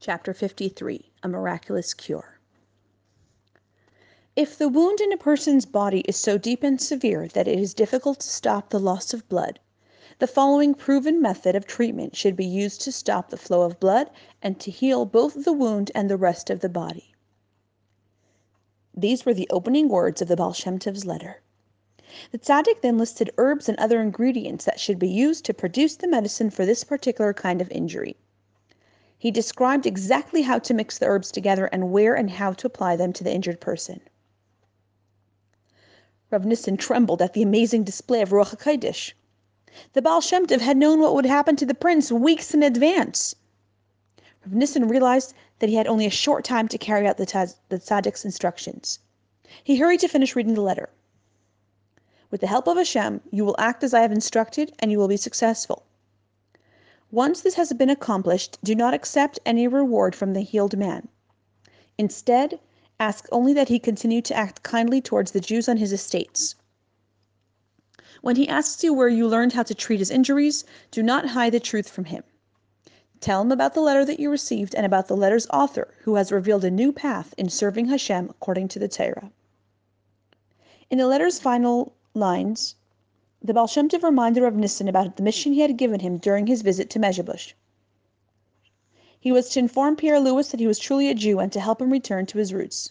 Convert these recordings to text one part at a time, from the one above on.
Chapter 53, A Miraculous Cure. If the wound in a person's body is so deep and severe that it is difficult to stop the loss of blood, the following proven method of treatment should be used to stop the flow of blood and to heal both the wound and the rest of the body. These were the opening words of the Baal Shem Tov's letter. The tzaddik then listed herbs and other ingredients that should be used to produce the medicine for this particular kind of injury. He described exactly how to mix the herbs together and where and how to apply them to the injured person. Rav Nissen trembled at the amazing display of Ruach HaKodesh. The Baal Shem Tov had known what would happen to the prince weeks in advance. Rav Nissen realized that he had only a short time to carry out the tzaddik's instructions. He hurried to finish reading the letter. With the help of Hashem, you will act as I have instructed, and you will be successful. Once this has been accomplished, do not accept any reward from the healed man. Instead, ask only that he continue to act kindly towards the Jews on his estates. When he asks you where you learned how to treat his injuries, do not hide the truth from him. Tell him about the letter that you received and about the letter's author, who has revealed a new path in serving Hashem according to the Torah. In the letter's final lines, the Baal Shem Tov reminded Rav Nissen about the mission he had given him during his visit to Mezhebush. He was to inform Pierre Louis that he was truly a Jew and to help him return to his roots.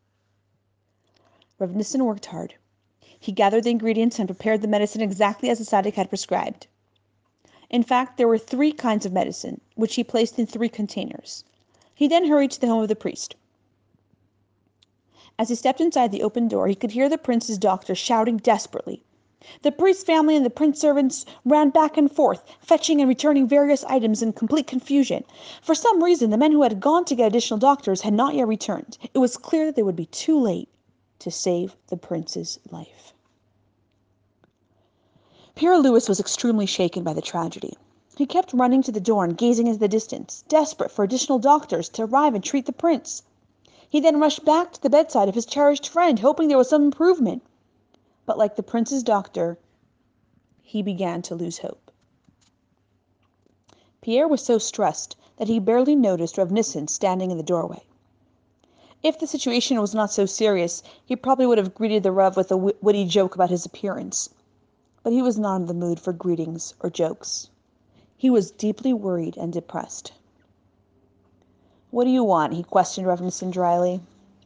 Rav Nissen worked hard. He gathered the ingredients and prepared the medicine exactly as the tzaddik had prescribed. In fact, there were 3 kinds of medicine, which he placed in 3 containers. He then hurried to the home of the priest. As he stepped inside the open door, he could hear the prince's doctor shouting desperately. The priest's family and the prince's servants ran back and forth, fetching and returning various items in complete confusion. For some reason, the men who had gone to get additional doctors had not yet returned. It was clear that they would be too late to save the prince's life. Pierre Louis was extremely shaken by the tragedy. He kept running to the door and gazing into the distance, desperate for additional doctors to arrive and treat the prince. He then rushed back to the bedside of his cherished friend, hoping there was some improvement. But like the prince's doctor, he began to lose hope. Pierre was so stressed that he barely noticed Rav Nissen standing in the doorway. If the situation was not so serious, he probably would have greeted the Rav with a witty joke about his appearance. But he was not in the mood for greetings or jokes. He was deeply worried and depressed. "What do you want?" he questioned Rav Nissen dryly.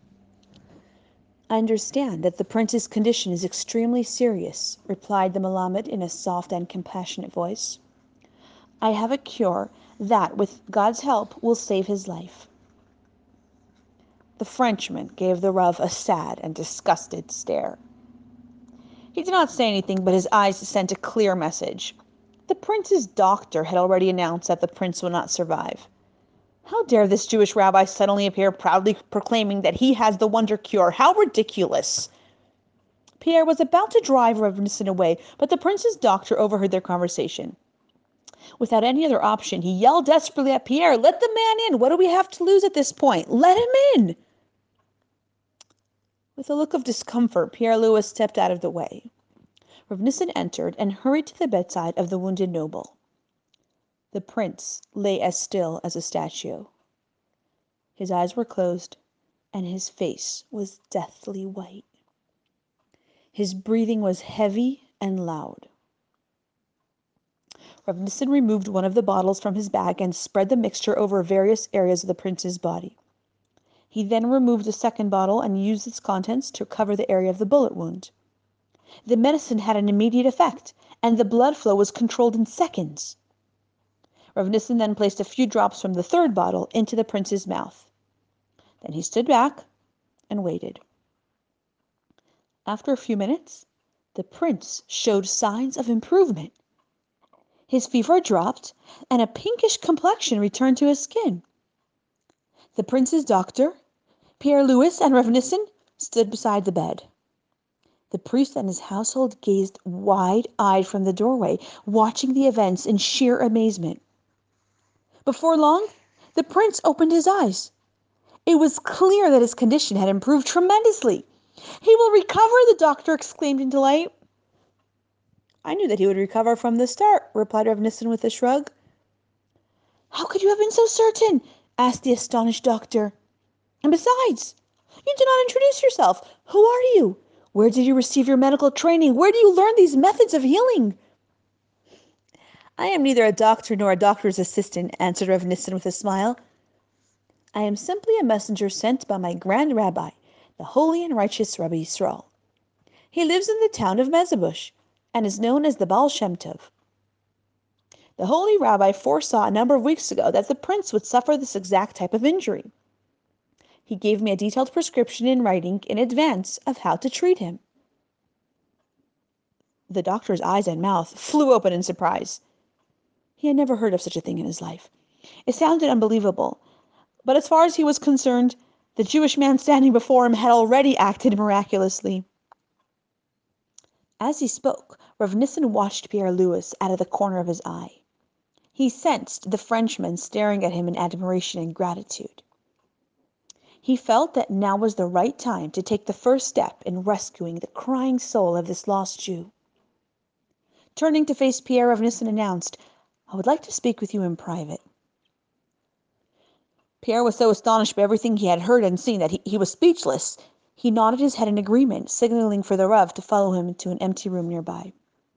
"I understand that the prince's condition is extremely serious," replied the Melamed in a soft and compassionate voice. "I have a cure that, with God's help, will save his life." The Frenchman gave the Rav a sad and disgusted stare. He did not say anything, but his eyes sent a clear message. The prince's doctor had already announced that the prince would not survive. How dare this Jewish rabbi suddenly appear proudly proclaiming that he has the wonder cure? How ridiculous! Pierre was about to drive Rav Nissen away, but the prince's doctor overheard their conversation. Without any other option, he yelled desperately at Pierre, "Let the man in! What do we have to lose at this point? Let him in!" With a look of discomfort, Pierre Louis stepped out of the way. Rav Nissen entered and hurried to the bedside of the wounded noble. The prince lay as still as a statue. His eyes were closed, and his face was deathly white. His breathing was heavy and loud. Rav Nissen removed one of the bottles from his bag and spread the mixture over various areas of the prince's body. He then removed the second bottle and used its contents to cover the area of the bullet wound. The medicine had an immediate effect, and the blood flow was controlled in seconds. Rav Nissen then placed a few drops from the third bottle into the prince's mouth. Then he stood back and waited. After a few minutes, the prince showed signs of improvement. His fever dropped, and a pinkish complexion returned to his skin. The prince's doctor, Pierre Louis, and Rav Nissen stood beside the bed. The priest and his household gazed wide-eyed from the doorway, watching the events in sheer amazement. Before long, the prince opened his eyes. It was clear that his condition had improved tremendously. "He will recover," the doctor exclaimed in delight. "I knew that he would recover from the start," replied Rav Nissen with a shrug. "How could you have been so certain?" asked the astonished doctor. And besides, you did not introduce yourself. Who are you? Where did you receive your medical training? Where do you learn these methods of healing? I am neither a doctor nor a doctor's assistant, answered Rev Nissen with a smile. I am simply a messenger sent by my grand rabbi, the holy and righteous Rabbi Yisrael. He lives in the town of Mezhebush, and is known as the Baal Shem Tov. The holy rabbi foresaw a number of weeks ago that the prince would suffer this exact type of injury. He gave me a detailed prescription in writing in advance of how to treat him. The doctor's eyes and mouth flew open in surprise. He had never heard of such a thing in his life. It sounded unbelievable, but as far as he was concerned, the Jewish man standing before him had already acted miraculously. As he spoke, Rav Nissen watched Pierre Louis out of the corner of his eye. He sensed the Frenchman staring at him in admiration and gratitude. He felt that now was the right time to take the first step in rescuing the crying soul of this lost Jew. Turning to face Pierre, Rav Nissen announced, "I would like to speak with you in private." Pierre was so astonished by everything he had heard and seen that he was speechless. He nodded his head in agreement, signaling for the Rav to follow him into an empty room nearby.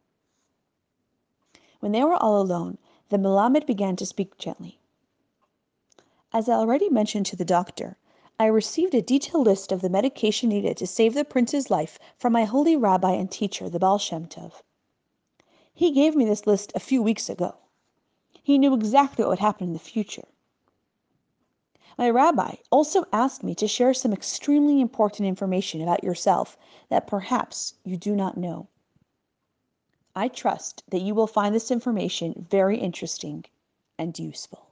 When they were all alone, the Melamed began to speak gently. As I already mentioned to the doctor, I received a detailed list of the medication needed to save the prince's life from my holy rabbi and teacher, the Baal Shem Tov. He gave me this list a few weeks ago. He knew exactly what would happen in the future. My rabbi also asked me to share some extremely important information about yourself that perhaps you do not know. I trust that you will find this information very interesting and useful.